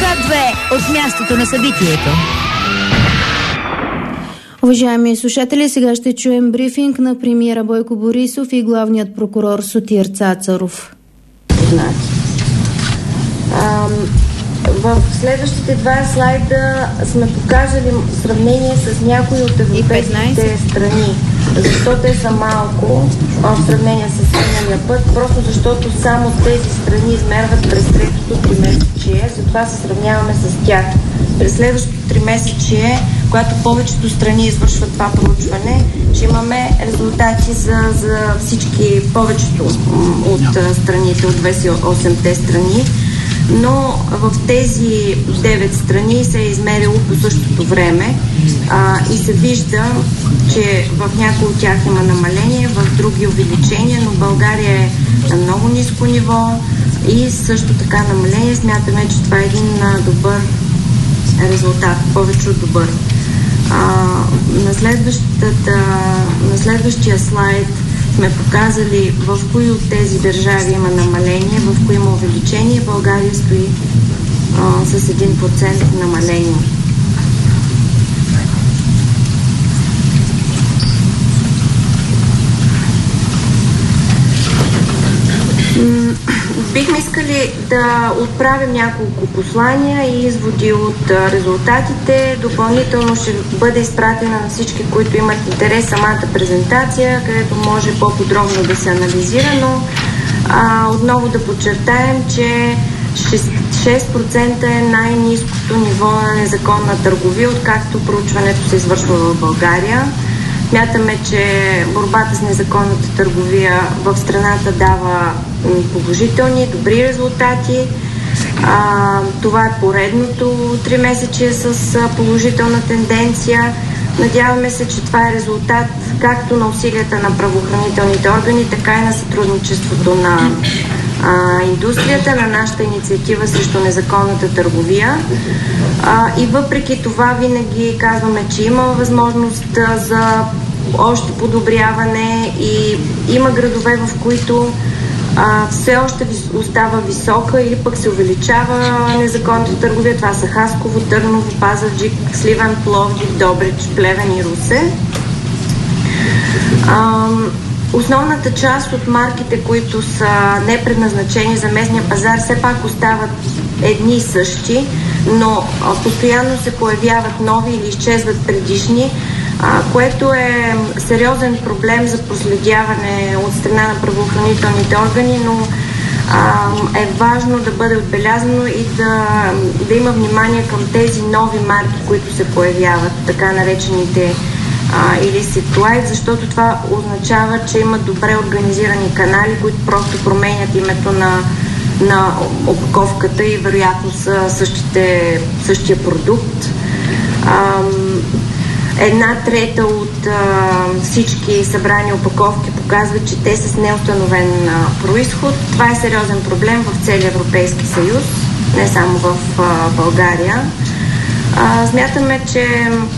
Свят 2 от мястото на събитието. Уважаеми слушатели, сега ще чуем брифинг на премиера Бойко Борисов и главният прокурор Сотир Цацаров. В следващите два слайда сме показали сравнение с някои от европейските страни. Защо те са малко в сравнение с миналия път? Просто защото само тези страни измерват през третото тримесечие, затова се сравняваме с тях. През следващото тримесечие, когато повечето страни извършват това проучване, ще имаме резултати за повечето от страните, от 28-те страни. Но в тези 9 страни се е измерило по същото време и се вижда, че в някои от тях има намаление, в други увеличение, но България е на много ниско ниво и също така намаление. Смятаме, че това е един добър резултат, повече от добър. На следващия слайд сме показали в кои от тези държави има намаление, в кои има увеличение. България стои с 1% намаление. Бихме искали да отправим няколко послания и изводи от резултатите. Допълнително ще бъде изпратена на всички, които имат интерес, самата презентация, където може по-подробно да се анализира, но отново да подчертаем, че 6% е най-ниското ниво на незаконна търговия, откакто проучването се извършва в България. Смятаме, че борбата с незаконната търговия в страната дава положителни, добри резултати. Това е поредното 3 месече с положителна тенденция. Надяваме се, че това е резултат както на усилията на правоохранителните органи, така и на сътрудничеството на индустрията, на нашата инициатива срещу незаконната търговия. И въпреки това винаги казваме, че има възможност за още подобряване и има градове, в които все още остава висока или пък се увеличава незаконната търговия. Това са Хасково, Търново, Пазарджик, Сливен, Пловдив, Добрич, Плевен и Русе. Основната част от марките, които са непредназначени за местния пазар, все пак остават едни и същи, но постоянно се появяват нови или изчезват предишни, което е сериозен проблем за проследяване от страна на правоохранителните органи, но е важно да бъде отбелязано и да има внимание към тези нови марки, които се появяват, така наречените illicit light, защото това означава, че има добре организирани канали, които просто променят името на опаковката и вероятно са същия продукт. 1/3 от всички събрани опаковки показват, че те са с неустановен произход. Това е сериозен проблем в целия Европейски съюз, не само в България. Смятаме, че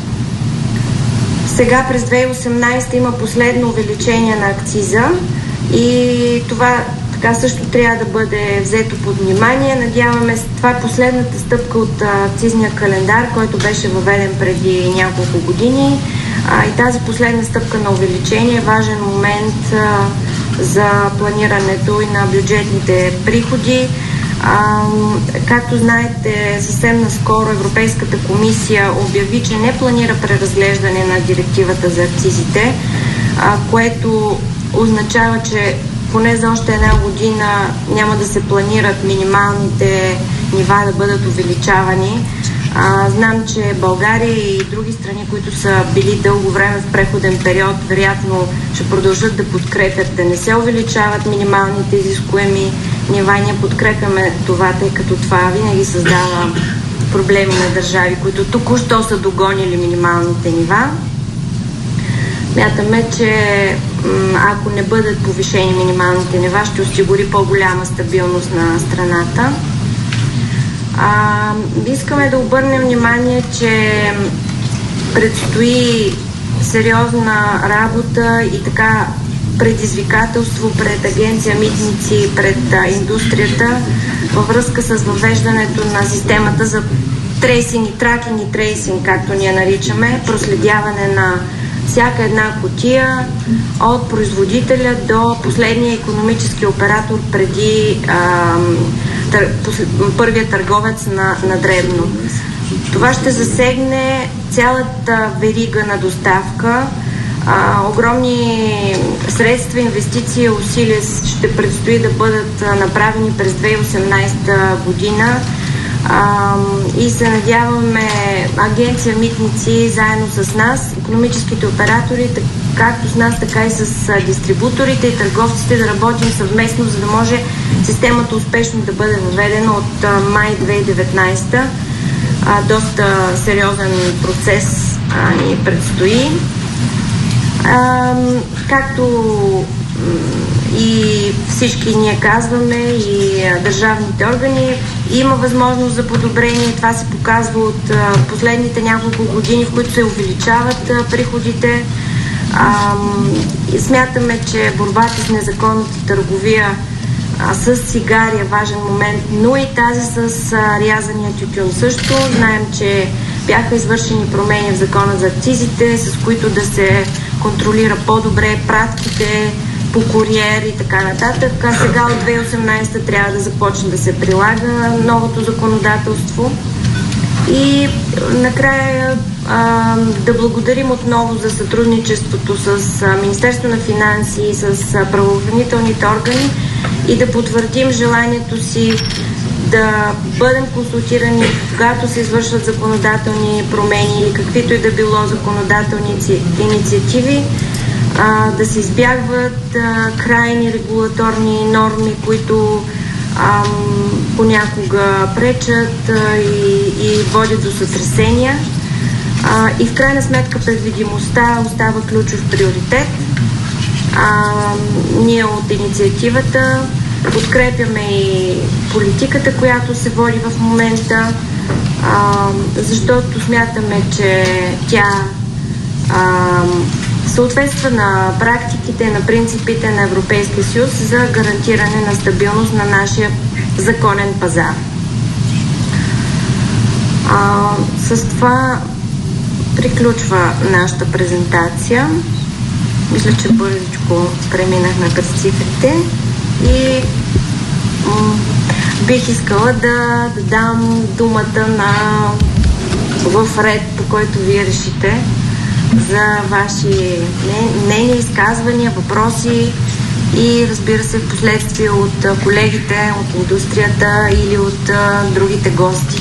сега през 2018 има последно увеличение на акциза и това така също трябва да бъде взето под внимание. Надяваме се, това е последната стъпка от акцизния календар, който беше въведен преди няколко години. И тази последна стъпка на увеличение е важен момент за планирането и на бюджетните приходи. Както знаете, съвсем наскоро Европейската комисия обяви, че не планира преразглеждане на директивата за акцизите, което означава, че поне за още една година няма да се планират минималните нива да бъдат увеличавани. Знам, че България и други страни, които са били дълго време в преходен период, вероятно ще продължат да подкрепят да не се увеличават минималните изискуеми нива. Ние подкрепяме това, тъй като това винаги създава проблеми на държави, които току-що са догонили минималните нива. Смятаме, че ако не бъдат повишени минималните нива, ще осигури по-голяма стабилност на страната. Искаме да обърнем внимание, че предстои сериозна работа и така предизвикателство пред агенция Митници, пред индустрията във връзка с въвеждането на системата за трейсинг и тракинг и трейсинг, както ние наричаме, проследяване на всяка една кутия от производителя до последния икономически оператор преди първия търговец на дребно. Това ще засегне цялата верига на доставка. Огромни средства, инвестиции и усилия ще предстои да бъдат направени през 2018 година. И се надяваме Агенция Митници заедно с нас, икономическите оператори, както с нас, така и с дистрибуторите и търговците да работим съвместно, за да може системата успешно да бъде въведена от май 2019. Доста сериозен процес ни предстои. Както и всички ние казваме, и държавните органи, има възможност за подобрение. Това се показва от последните няколко години, в които се увеличават приходите. Смятаме, че борбата с незаконната търговия с цигари е важен момент, но и тази с рязания тютюн също. Знаем, че бяха извършени промени в закона за акцизите, с които да се контролира по-добре пратките по куриер и така нататък. А сега от 2018 трябва да започне да се прилага новото законодателство. И накрая да благодарим отново за сътрудничеството с Министерство на финанси и с правоохранителните органи и да потвърдим желанието си да бъдем консултирани, когато се извършват законодателни промени или каквито и да било законодателни инициативи, да се избягват крайни регулаторни норми, които понякога пречат и водят до сътресения. И в крайна сметка предвидимостта остава ключов приоритет. Ние от инициативата подкрепяме и политиката, която се води в момента, защото смятаме, че тя съответства на практиките, на принципите на Европейския съюз за гарантиране на стабилност на нашия законен пазар. С това приключва нашата презентация. Мисля, че бързичко преминахме през цифрите и бих искала да дам думата в ред, по който вие решите, за ваши мнения, изказвания, въпроси и разбира се в последствие от колегите от индустрията или от другите гости.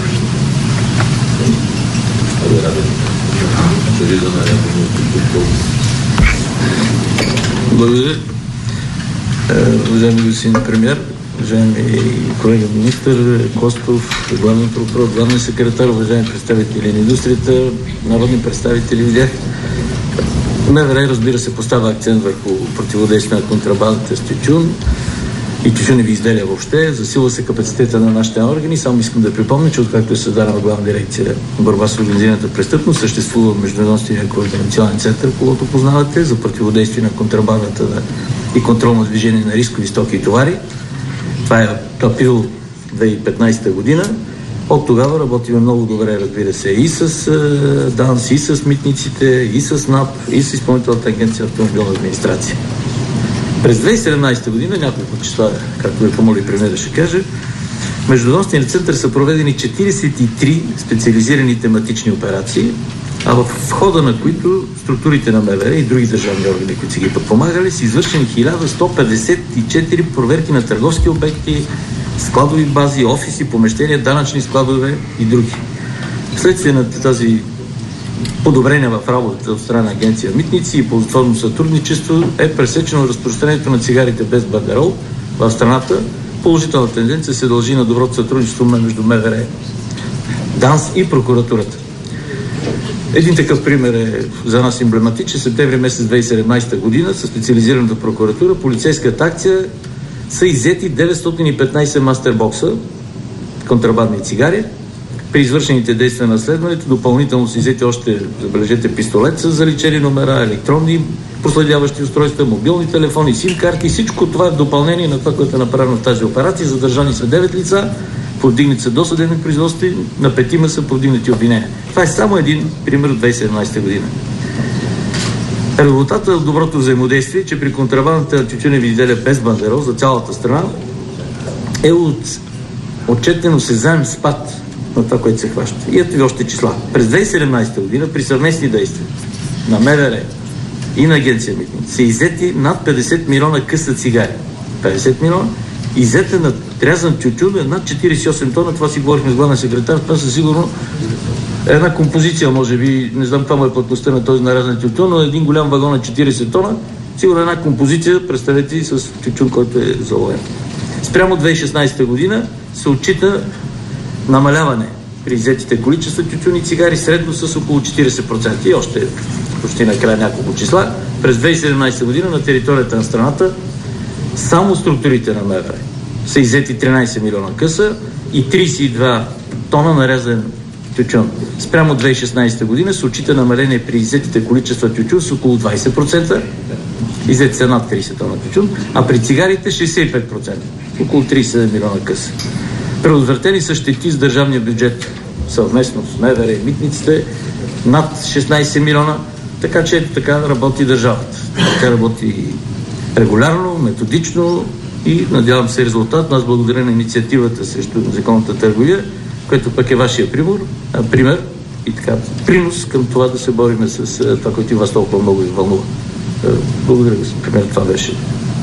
Благодаря. Уважаеми господин премиер, уважаеми колега министър Костов, главен прокурор, главен секретар, уважаеми представители на индустрията, народни представители, видях. МВР, разбира се, поставя акцент върху противодействие на контрабандата с тютюн и тютюневи изделия въобще. Засилва се капацитета на нашите органи. Само искам да припомня, че откакто е създадена Главна дирекция борба с организираната престъпност, съществува Междуведомствения координационен център, който познавате, за противодействие на контрабандата и контрол на движение на рискови стоки и товари. Това е април 2015 година. От тогава работиме много добре, разбира се, и с ДАНС, и с митниците, и с НАП, и с Изпълнителната агенция автомобилна администрация. През 2017 година, няколко числа, както ви помоли премиер да ще каже, в Междуведомствения център са проведени 43 специализирани тематични операции, а в хода на които структурите на МВР и други държавни органи, които са ги подпомагали, са извършени 1154 проверки на търговски обекти, складови бази, офиси, помещения, данъчни складове и други. Вследствие на тази подобрение в работата от страна на агенция Митници и ползотворно сътрудничество е пресечено разпространението на цигарите без бандерол в страната. Положителна тенденция се дължи на доброто сътрудничество между МВР, ДАНС и прокуратурата. Един такъв пример е за нас емблематичен. Септември месец 2017 година със специализираната прокуратура, полицейската акция са иззети 915 мастербокса контрабандни цигари. При извършените действия на следването допълнително са иззети още, забележете, пистолет с заличени номера, електронни проследяващи устройства, мобилни телефони, сим-карти. Всичко това е допълнение на това, което е направено в тази операция. Задържани са 9 лица, повдигнати са досъдебни производства, на 5 са повдигнати обвинения. Това е само един пример от 2017 година. Резултатът от доброто взаимодействие, че при контрабандата на тютюневи изделия без бандерол за цялата страна е отчетено осезаем спад на това, което се хваща. И ето ви още числа. През 2017 година при съвместни действия на МВР и на Агенция Митници са иззети над 50 милиона къса цигари. 50 милиона. Иззета на трязан тютюн е над 48 тона. Това си говорихме с главен секретар. Това със сигурно една композиция, може би, не знам каква му е плътността на този нарязан тютюн, но един голям вагон на 40 тона, сигурно една композиция, представете, с тютюн, който е заловен. Спрямо 2016 година се отчита намаляване при иззетите количества тютюни и цигари средно с около 40%. И още почти накрая няколко числа. През 2017 година на територията на страната само структурите на МВР са иззети 13 милиона къса и 32 тона нарязан тютюн. Спрямо 2016 година се отчита намаление при иззетите количества тютюн с около 20%, иззети са над 30 тона тютюн, а при цигарите 65%, около 37 милиона къса. Предотвратени са щети с държавния бюджет съвместно с МВР и митниците над 16 милиона, така че така работи държавата. Така работи регулярно, методично и надявам се резултат. Аз благодаря на инициативата срещу незаконната търговия, което пък е вашия пример и така принос към това да се бориме с това, което и вас толкова много ви вълнува. Благодаря, господин премиер, това беше.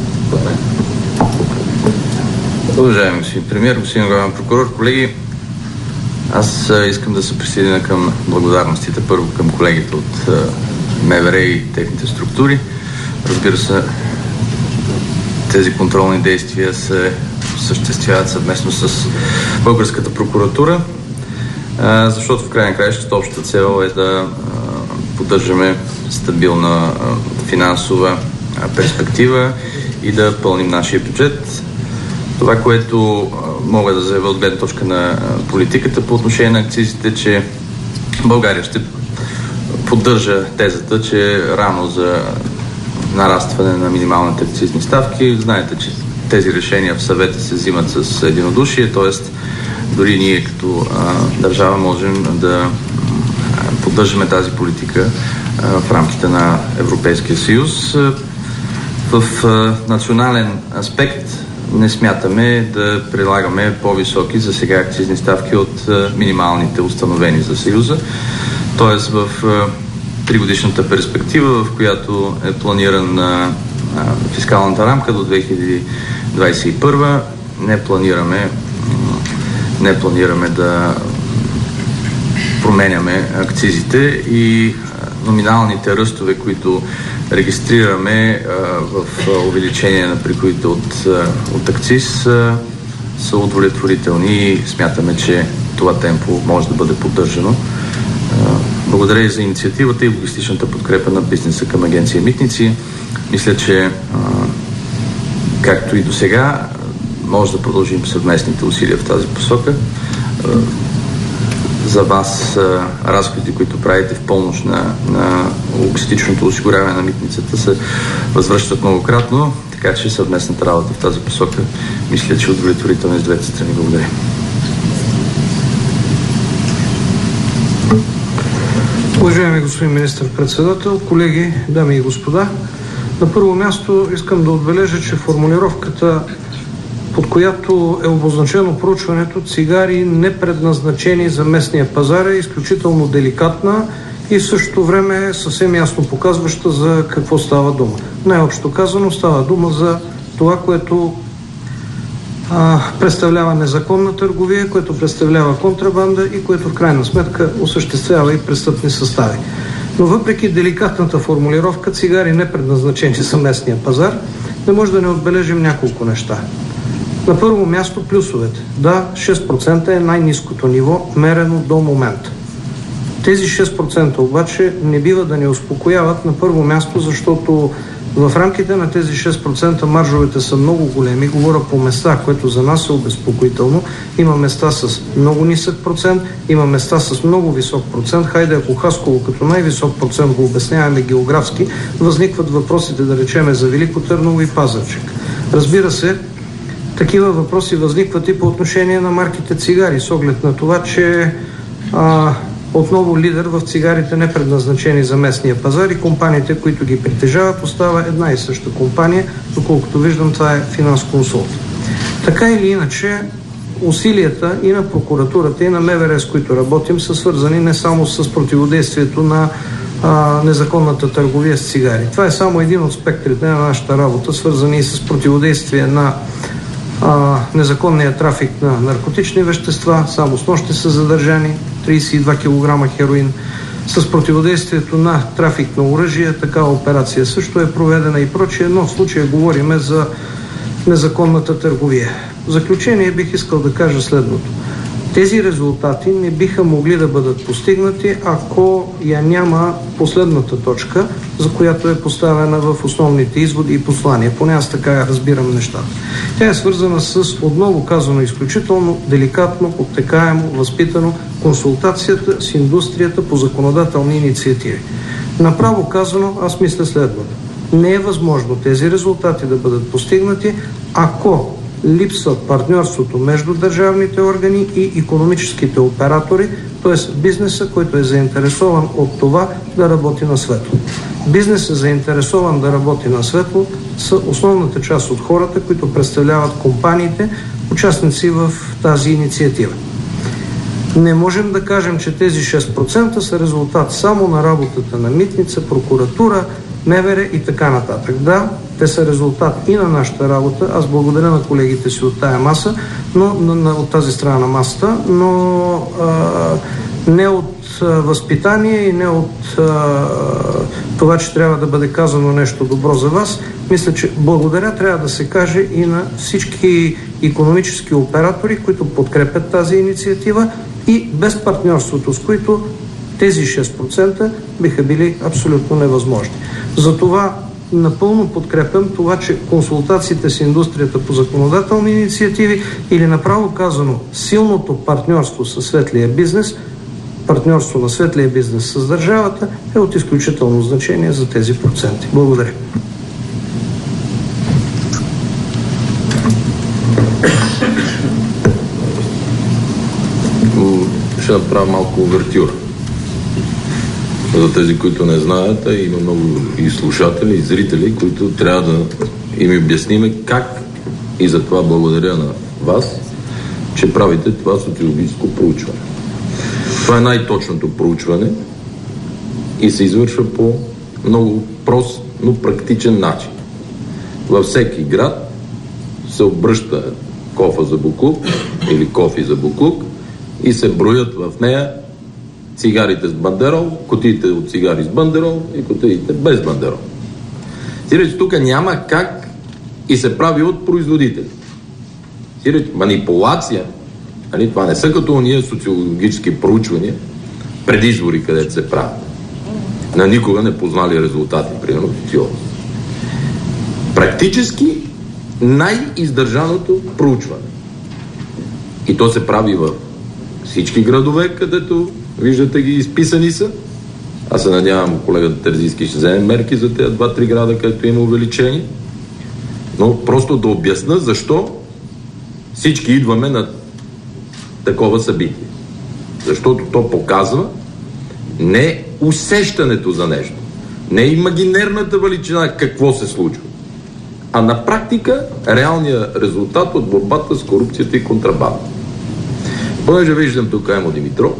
Уважаеми господин премиер, господин главен прокурор, колеги, аз искам да се присъединя към благодарностите първо към колегите от МВР и техните структури. Разбира се, тези контролни действия се осъществяват съвместно с българската прокуратура, защото в крайна краища общата цел е да поддържаме стабилна финансова перспектива и да пълним нашия бюджет. Това, което мога да заявя от гледна точка на политиката по отношение на акцизите, че България ще поддържа тезата, че е рано за нарастване на минималните акцизни ставки. Знаете, че тези решения в съвета се взимат с единодушие, т.е. дори ние като държава можем да поддържаме тази политика в рамките на Европейския съюз. В национален аспект не смятаме да прилагаме по-високи за сега акцизни ставки от минималните установени за Съюза. Тоест в 3-годишната перспектива, в която е планирана фискалната рамка до 2021, не планираме да променяме акцизите и номиналните ръстове, които регистрираме в увеличение на приходите от акциз, са удовлетворителни и смятаме, че това темпо може да бъде поддържано. Благодаря и за инициативата и логистичната подкрепа на бизнеса към Агенция Митници. Мисля, че както и до сега може да продължим съвместните усилия в тази посока. За вас разходите, които правите в помощ на логистичното осигуряване на митницата, се възвръщат многократно, така че съвместната работа в тази посока мисля, че е удовлетворителна с двете страни. Благодаря. Уважаеми господин министър-председател, колеги, дами и господа, на първо място искам да отбележа, че формулировката, под която е обозначено проучването цигари непредназначени за местния пазар, е изключително деликатна и в същото време е съвсем ясно показваща за какво става дума. Най-общо казано става дума за това, което представлява незаконна търговия, което представлява контрабанда и което в крайна сметка осъществява и престъпни състави. Но въпреки деликатната формулировка цигари непредназначени за местния пазар, не може да не отбележим няколко неща. На първо място плюсовете. Да, 6% е най-ниското ниво, мерено до момента. Тези 6% обаче не бива да ни успокояват на първо място, защото В рамките на тези 6% маржовете са много големи. Говоря по места, което за нас е обезпокоително. Има места с много нисък процент, има места с много висок процент. Хайде, ако Хасково като най-висок процент го обясняваме географски, възникват въпросите, да речеме, за Велико Търново и Пазарджик. Разбира се, такива въпроси възникват и по отношение на марките цигари, с оглед на това, че отново лидер в цигарите, не предназначени за местния пазар, и компаниите, които ги притежават, остава една и съща компания, доколкото виждам, това е Финансконсулт. Така или иначе, усилията и на прокуратурата, и на МВР, с които работим, са свързани не само с противодействието на незаконната търговия с цигари. Това е само един от спектрите на нашата работа, свързани и с противодействие на незаконния трафик на наркотични вещества. Само снощи са задържани 32 кг хероин. С противодействието на трафик на оръжие, такава операция също е проведена и прочие, но в случая говориме за незаконната търговия. В заключение бих искал да кажа следното. Тези резултати не биха могли да бъдат постигнати, ако я няма последната точка, за която е поставена в основните изводи и послания. Поне аз така разбирам нещата. Тя е свързана с, отново казано, изключително деликатно, обтекаемо, възпитано консултацията с индустрията по законодателни инициативи. Направо казано, аз мисля следното. Не е възможно тези резултати да бъдат постигнати, ако липсва партньорството между държавните органи и икономическите оператори, т.е. бизнеса, който е заинтересован от това да работи на светло. Бизнесът, заинтересован да работи на светло, са основната част от хората, които представляват компаниите, участници в тази инициатива. Не можем да кажем, че тези 6% са резултат само на работата на митница, прокуратура, МВР и така нататък. Да, те са резултат и на нашата работа. Аз благодаря на колегите си от тая маса, от тази страна на масата, но не от възпитание и не от това, че трябва да бъде казано нещо добро за вас. Мисля, че благодаря трябва да се каже и на всички икономически оператори, които подкрепят тази инициатива и без партньорството, с които тези 6% биха били абсолютно невъзможни. Затова напълно подкрепям това, че консултациите с индустрията по законодателни инициативи или направо казано силното партньорство със светлия бизнес, партньорство на светлия бизнес с държавата е от изключително значение за тези проценти. Благодаря. Ще направя малко увертюра. За тези, които не знаят, има много и слушатели, и зрители, които трябва да им обясниме как, и за това благодаря на вас, че правите това социологическо проучване. Това е най-точното проучване и се извършва по много прост, но практичен начин. Във всеки град се обръща кофа за буклук или кофи за буклук и се броят в нея цигарите с бандерол, кутиите от цигари с бандерол и кутиите без бандерол. Сиреч, тук няма как и се прави от производители. Сиреч, манипулация, нали, това не са като ние социологически проучвания преди избори, където се правят. На никога не познали резултати, примерно социологи. Практически най-издържаното проучване. И то се прави в всички градове, където виждате ги, изписани са. Аз се надявам, колегата Терзийски ще вземе мерки за тези 2-3 града, където има увеличение. Но просто да обясна защо всички идваме на такова събитие. Защото то показва не усещането за нещо, не имагинерната величина какво се случва, а на практика реалният резултат от борбата с корупцията и контрабанда. Понеже виждам тук Емо Димитров,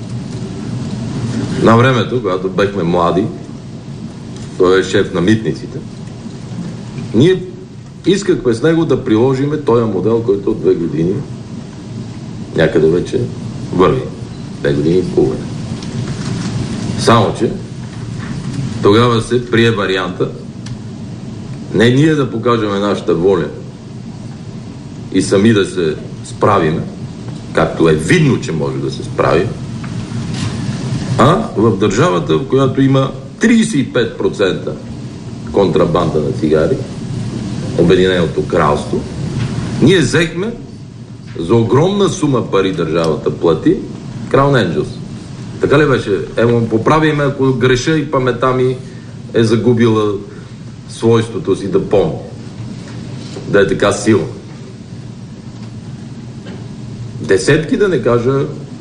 на времето, когато бехме млади, той е шеф на митниците, ние искахме с него да приложиме този модел, който от 2 години някъде вече върви. 2 години и половина. Само, че тогава се прие варианта не ние да покажем нашата воля и сами да се справиме, както е видно, че може да се справи, а в държавата, в която има 35% контрабанда на цигари, Обединеното кралство, ние взехме за огромна сума пари държавата плати Crown Angels. Така ли беше? Ево, поправи ме, ако греша и памета ми е загубила свойството си да помни. Да е така силна. Десетки, да не кажа,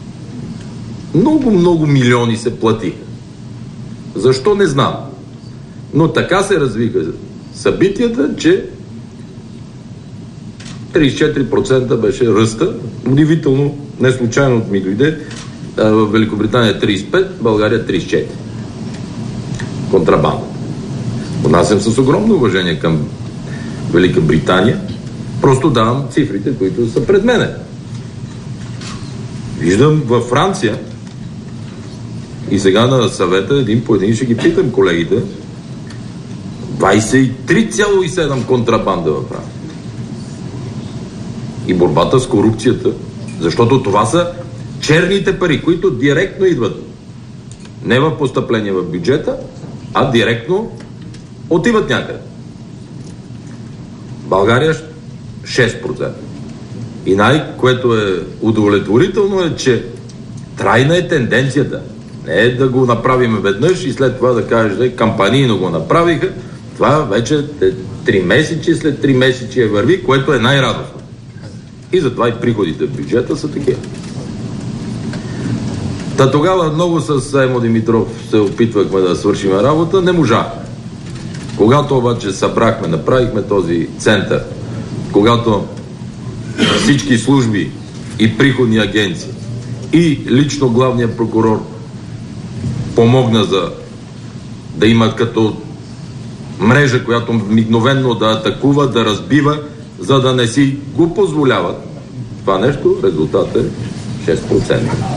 много милиони се плати. Защо не знам. Но така се развиха събитията, че 34% беше ръста. Удивително, не случайно ми дойде. В Великобритания 35%, България 34%. Контрабанда. Отнасям с огромно уважение към Велика Британия. Просто давам цифрите, които са пред мене. Виждам във Франция и сега на съвета един по един ще ги питам колегите. 23,7 контрабанда във Франция. И борбата с корупцията, защото това са черните пари, които директно идват не в постъпление в бюджета, а директно отиват някъде. България 6%. И което е удовлетворително е, че трайна е тенденцията. Не е да го направим веднъж и след това да кажеш, кампанийно го направиха. Това вече 3 месечи, след 3 месечи върви, което е най-радостно. И затова и приходите в бюджета са такива. Та тогава много с Емо Димитров се опитвахме да свършим работа, не можахме. Когато обаче събрахме, направихме този център, когато всички служби и приходни агенции и лично главният прокурор помогна за да имат като мрежа, която мигновенно да атакува, да разбива, за да не си го позволяват. Това нещо, резултат е 6%.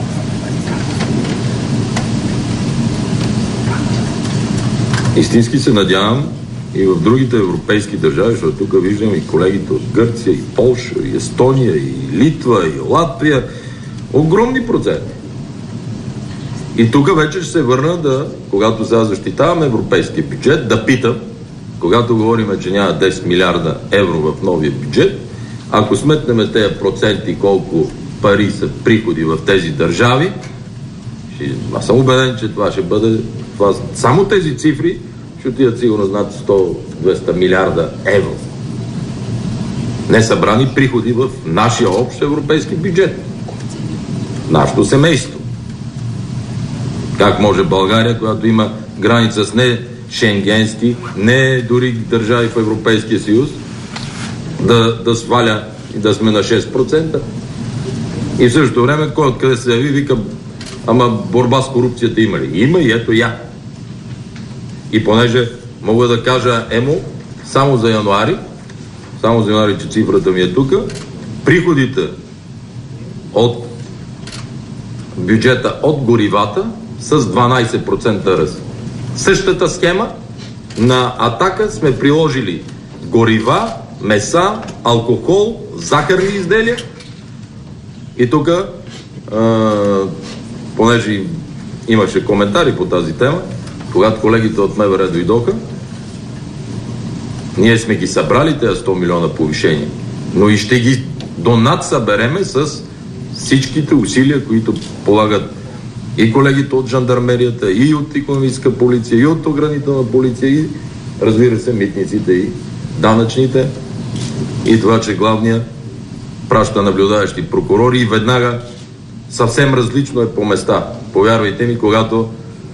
Истински се надявам и в другите европейски държави, защото тук виждам и колегите от Гърция, и Полша, и Естония, и Литва, и Латвия. Огромни проценти. И тук вече ще се върна когато сега защитаваме европейския бюджет, да питам, когато говорим, че няма 10 милиарда евро в новия бюджет, ако сметнем тези проценти колко пари са приходи в тези държави, аз съм убеден, че това ще бъде само тези цифри ще отидат сигурно над 100-200 милиарда евро. Несъбрани приходи в нашия общ европейски бюджет. Нашето семейство. Как може България, която има граница с не шенгенски, не дори държави в Европейския съюз, да сваля и да сме на 6%? И в същото време, кой откъде се яви, вика, ама борба с корупцията има ли? Има и ето я. И понеже мога да кажа, само за януари, че цифрата ми е тук, приходите от бюджета от горивата с 12% ръст. Същата схема на Атака сме приложили горива, меса, алкохол, захарни изделия. И тук, понеже имаше коментари по тази тема, когато колегите от МВР дойдоха, ние сме ги събрали тези 100 милиона повишения, но и ще ги донадсъбереме с всичките усилия, които полагат и колегите от жандармерията, и от икономическа полиция, и от ограничителна полиция, и разбира се митниците и данъчните, и това, че главният праща наблюдаващи прокурори и веднага съвсем различно е по места. Повярвайте ми, когато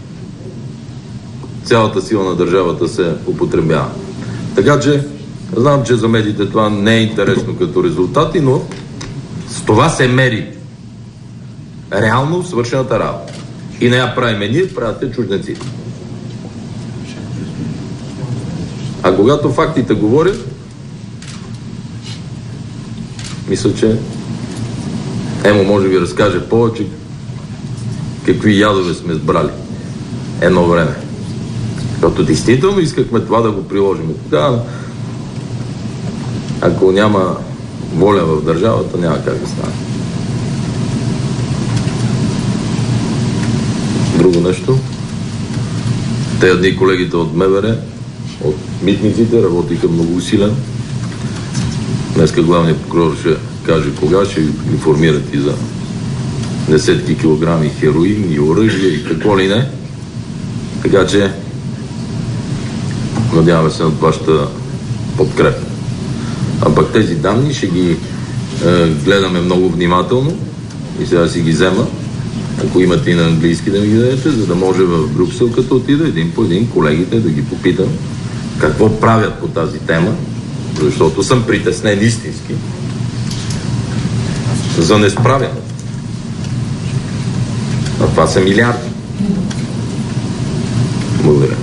цялата сила на държавата се употребява. Така че, знам, че за медиите това не е интересно като резултати, но с това се мери реално свършената работа. И не я правиме ние, правите чужденците. А когато фактите говорят, мисля, че Емо може би разкаже повече какви ядове сме сбрали едно време. Защото действително искахме това да го приложим. Тогава, ако няма воля в държавата, няма как да стане. Друго нещо. Те дни колегите от МВР, от митниците работиха много усилено. Днеска главният прокурор ще каже кога ще информират и за десетки килограми хероин и оръжие и какво ли не. Така че надяваме се на вашата подкрепа. А пък тези данни ще ги гледаме много внимателно и сега си ги взема. Ако имате и на английски да ми ги дадете, за да може в Брюксел, като отида един по един колегите да ги попитам какво правят по тази тема, защото съм притеснен истински за несправяне. А това са милиарди. Благодаря.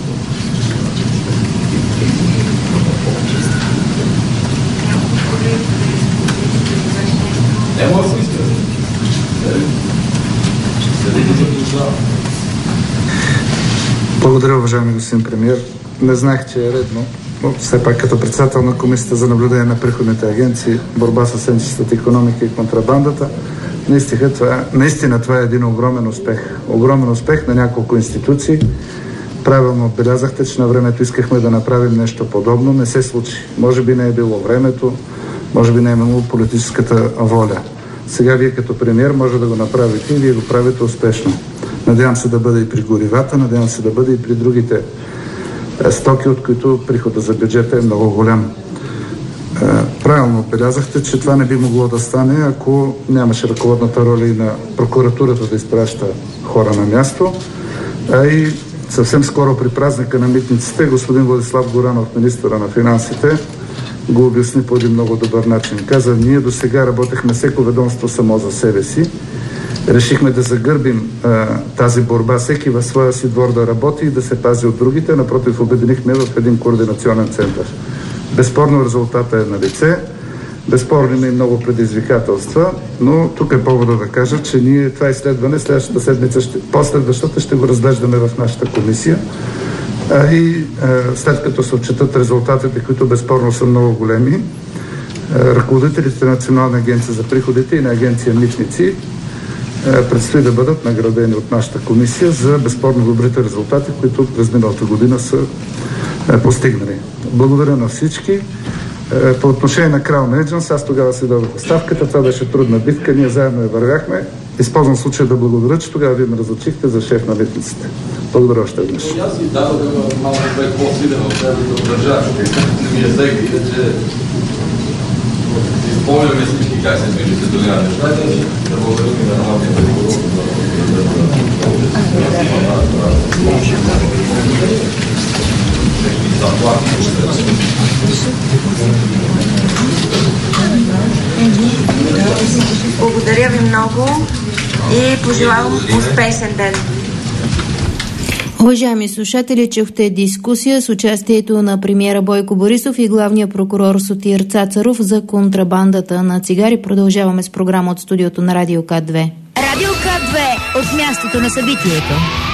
Благодаря, уважаеми господин премиер. Не знаех, че е редно, но все пак като председател на Комисията за наблюдение на приходните агенции, борба с сенчестата икономика и контрабандата, наистина това е един огромен успех. Огромен успех на няколко институции. Правилно отбелязахте, че на времето искахме да направим нещо подобно. Не се случи. Може би не е било времето, може би не е имало политическата воля. Сега вие като премиер може да го направите и вие го правите успешно. Надявам се да бъде и при горивата, надявам се да бъде и при другите стоки, от които прихода за бюджета е много голям. Правилно отбелязахте, че това не би могло да стане, ако нямаше ръководната роля и на прокуратурата да изпраща хора на място. А и съвсем скоро при празника на митниците господин Владислав Горанов, министъра на финансите, го обясни по един много добър начин. Каза, ние до сега работехме всеко ведомство само за себе си. Решихме да загърбим тази борба, всеки в своя си двор да работи и да се пази от другите. Напротив, обединихме в един координационен център. Безспорно резултата е на лице, безспорно има и много предизвикателства, но тук е повода да кажа, че ние това изследване следващата седмица, последващата ще го разглеждаме в нашата комисия. И след като се отчетат резултатите, които безспорно са много големи, ръководителите на Национална агенция за приходите и на агенция Митници предстои да бъдат наградени от нашата комисия за безспорно добрите резултати, които през миналата година са постигнали. Благодаря на всички. По отношение на Crown Agents, аз тогава си дадох оставката, това беше трудна битка, ние заедно я вървяхме. Използвам случая да благодаря, че тогава вие ме разучихте за шеф на митниците. Благодаря още веднъж. Аз си дадох малко по-силен от себе да държа. Не ми е всеки, че спомняме всички как се движите тогава нещата. Да благодарим и на народния прокурор. Благодаря ви много и пожелавам успешен ден. Уважаеми слушатели, чухте дискусия с участието на премиера Бойко Борисов и главния прокурор Сотир Цацаров за контрабандата на цигари. Продължаваме с програма от студиото на Радио К2. Радио К2 от мястото на събитието.